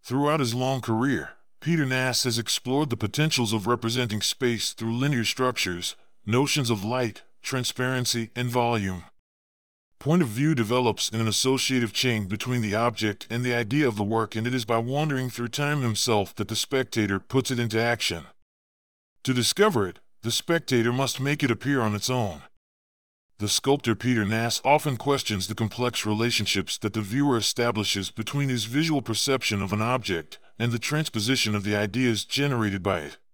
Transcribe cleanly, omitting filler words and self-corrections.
Throughout his long career, Peter Nass has explored the potentials of representing space through linear structures, notions of light, transparency, and volume. Point of view develops in an associative chain between the object and the idea of the work, and it is by wandering through time himself that the spectator puts it into action. To discover it, the spectator must make it appear on its own. The sculptor Peter Nass often questions the complex relationships that the viewer establishes between his visual perception of an object and the transposition of the ideas generated by it.